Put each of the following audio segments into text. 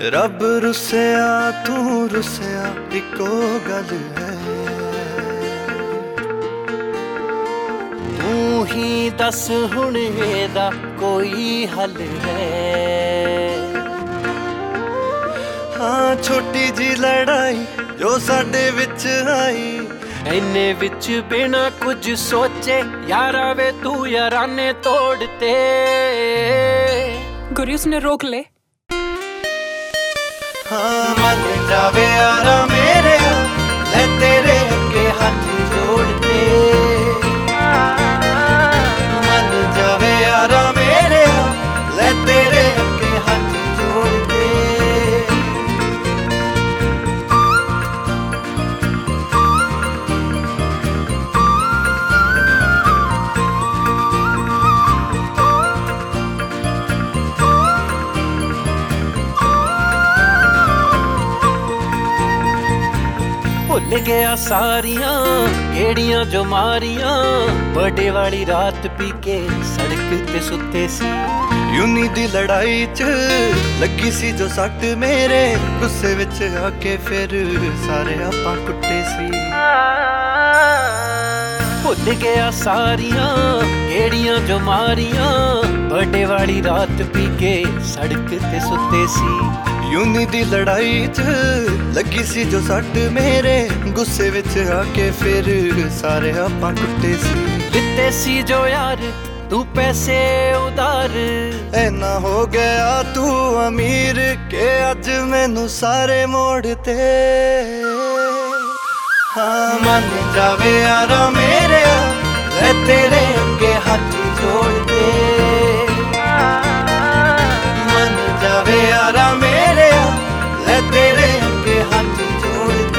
रब रुसिया तू रुसिया इको गल है। तू ही दस हुण एदा कोई हल है। हाँ छोटी जी लड़ाई जो साडे विच आई, इन्ने विच बिना कुछ सोचे यारा वे तू याराने तोड़ते। गुरी उसने रोक ले। हाँ मन जावे यारा मेरे ले तेरे अगे हाथ जोड़ते। मन जावे यारा मेरे ले तेरे अगे हाथ जोड़ते। भुल गया सारियां गेड़ियां जो मारियां, बर्थडे वाली रात पी के सड़क ते सुते सी। यूनी दी लड़ाई च लगी सी जो सट मेरे, गुस्से विच आके फिर सारे आपां कुट्टे सी। भुल गया सारियां गेड़ियां जो मारियां, बर्थडे वाली रात पी के सड़क ते सुते सी। यूनी दी लड़ाई च लगी सी जो सट मेरे, गुस्से विच आके फिर सारे आपां कुट्टे सी। लिते सी जो यार तू पैसे उधार, ऐना हो गया तू अमीर के अज मैनू सारे मोड़ते। हाँ मन जावे यारा मेरे ले तेरे अगे हाथ जोड़ते। मन जावे यारा मेरे ले तेरे अगे हाथ जोड़ते।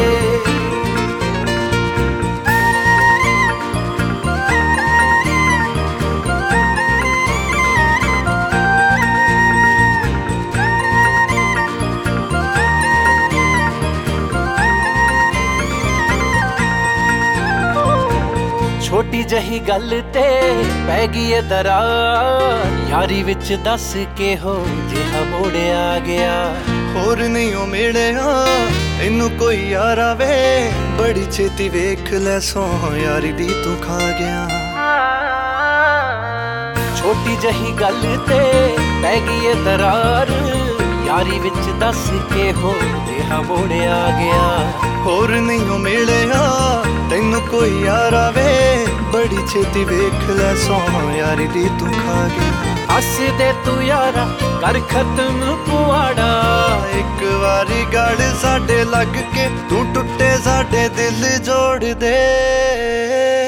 छोटी जही गल ते पै गई है दरार, यारी विच दस के हो जिहा मोड़े आ गया। होर नहीं ओ मिलिया इनू कोई यारा वे, बड़ी छेती वेख ले सो यारी दी तू खा गया। छोटी जही गल ते पै गई है दरार, यारी विच दस के हो जिहा मोड़े आ गया। होर नहीं ओ मिलिया तैनू कोई यारा वे, बड़ी छेती वेख ले सो यारी दी तू खा गया। हस दे तू यारा कर खत्म पुआड़ा, एक वारी गड़ साडे लग के तू टुटे साडे दिल जोड़ दे।